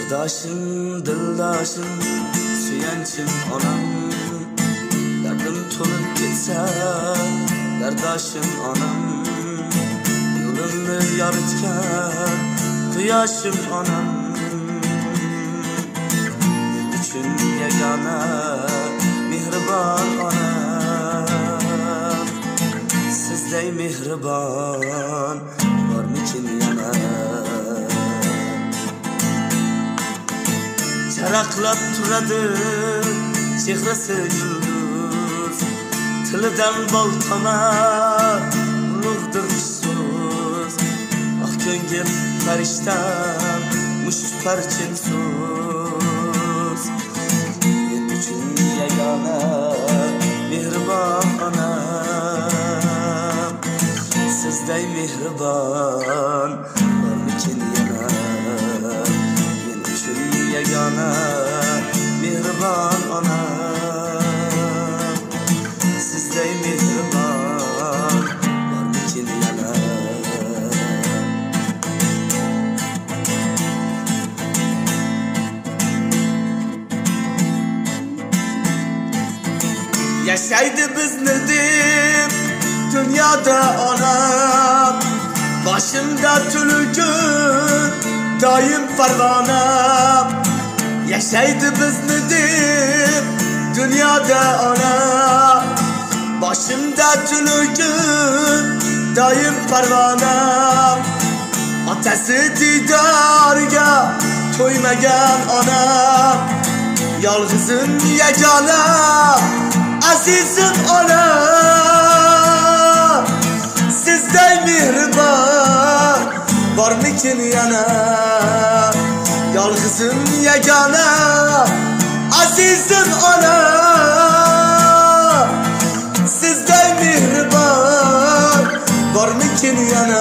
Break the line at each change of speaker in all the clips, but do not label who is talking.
Sırdaşım, dildaşım, suyanchim onam. Derdim to'lib ketsa, dardashim onam. Yo'limni yoritgan quyoshim onam. Men uchun yagona mehribon onam. Sizday mehribon bormikin yana? Charaqlab turadi chehrasi yulduz, tilidan bol tomar ulug'dir so'z. Ah ko'ngil farishtam, mushparchin so'z. Men uchun yagona mehribon onam. Sizday mehribon bormikin yana? Men uchun yagona mehribon onam. Sizday mehribon bormikin yana? Yashaydi bizni deb dunyoda onam. Boshimda tunu kun doim parvonam. Yashaydi bizni deb dunyoda onam. Boshimda tunu kun doim parvonam. Otasi didorga to'ymagan onam. Yolg'izim yagona azizim onam. Sizday mehribon bormikin yana? Yolg'izim yagona azizim onam. Sizday mehribon bormikin yana?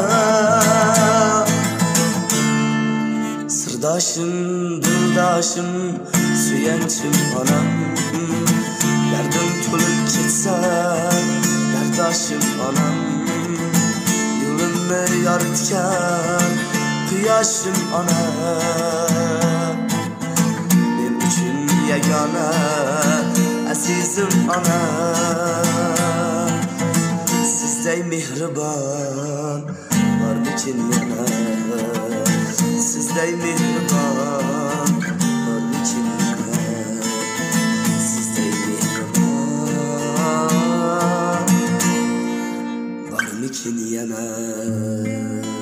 Sirdoshim, dildoshim, suyanchim onam. Derdim to'lib ketsa, dardashim onam. Yo'limni yoritgan quyoshim onam. Men uchun yagona azizim onam. Sizday mehribon bormikin yana? Sizday mehribon bormikin yana? Sizday mehribon bormikin yana?